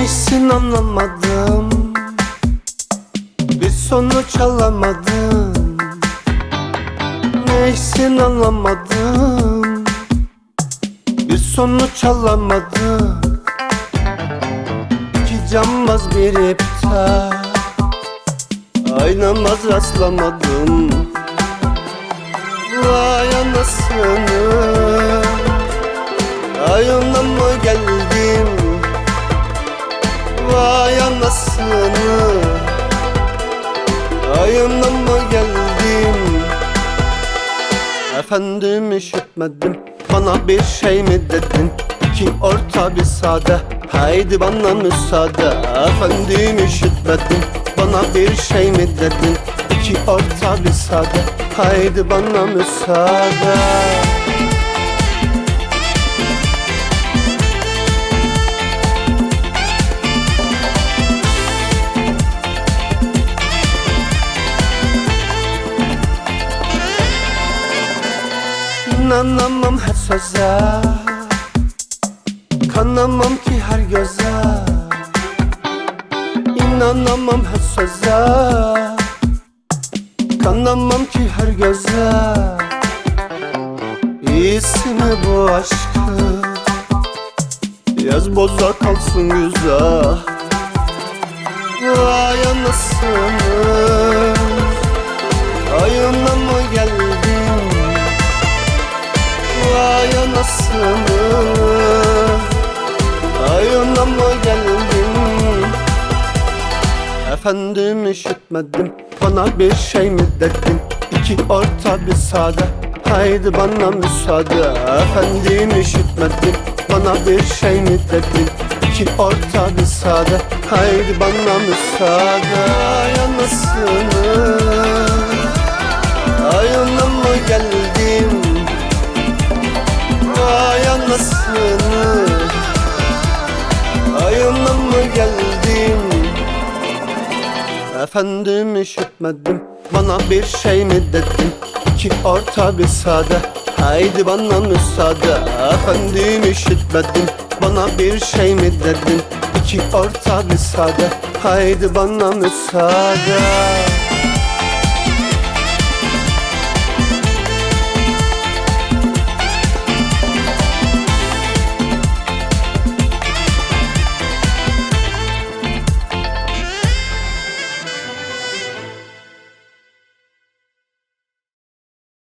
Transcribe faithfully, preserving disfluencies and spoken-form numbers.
Neysin anlamadım, bir sonuç alamadım. Neysin anlamadım, bir sonuç alamadım. İki cambaz bir iptal, aynamaz rastlamadım. Vay anasını, ayına mı geldim? Vay anasını, ayına mı geldim? Efendim işitmedim, bana bir şey mi dedin? İki orta bir sade, haydi bana müsaade. Efendim işitmedim, bana bir şey mi dedin? İki orta bir sade, haydi bana müsaade. İnanamam her söze, kanamam ki her göze. İnanamam her söze, kanamam ki her göze. İyisi mi bu aşkı, yaz boza kalsın güzel. Vay anasını, ayına mı geldin? Vay anasını, ayına mı geldin? Efendim işitmedim, bana bir şey mi dedin? İki orta bir sade, haydi bana müsaade. Efendim işitmedim, bana bir şey mi dedin? İki orta bir sade, haydi bana müsaade. Ay anasını, ayına mı geldim? Vay anasını, ayına mı geldim? Efendim işitmedim, bana bir şey mi dedin? İki orta bir sade, haydi bana müsaade. Efendim işitmedim, bana bir şey mi dedin? İki orta bir sade, haydi bana müsaade.